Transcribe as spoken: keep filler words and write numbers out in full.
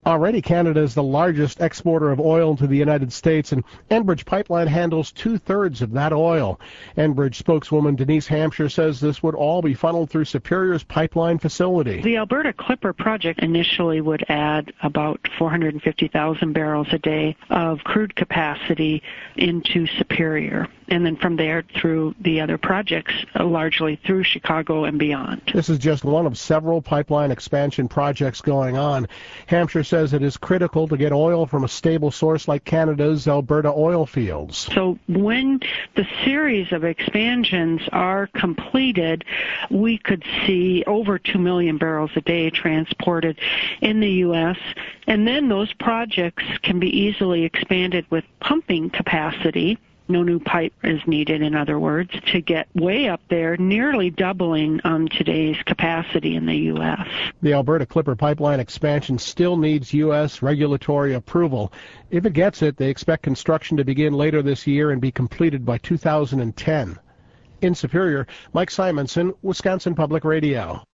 Already, Canada is the largest exporter of oil to the United States, and Enbridge Pipeline handles two-thirds of that oil. Enbridge spokeswoman Denise Hampshire says this would all be funneled through Superior's pipeline facility. The Alberta Clipper project initially would add about four hundred fifty thousand barrels a day of crude capacity into Superior, and then from there through the other projects, uh, largely through Chicago and beyond. This is just one of several pipeline expansion projects going on. Hampshire says it is critical to get oil from a stable source like Canada's Alberta oil fields. So when the series of expansions are completed, we could see over two million barrels a day transported in the U S, and then those projects can be easily expanded with pumping capacity. No new pipe is needed, in other words, to get way up there, nearly doubling on today's capacity in the U S. The Alberta Clipper pipeline expansion still needs U S regulatory approval. If it gets it, they expect construction to begin later this year and be completed by two thousand ten. In Superior, Mike Simonson, Wisconsin Public Radio.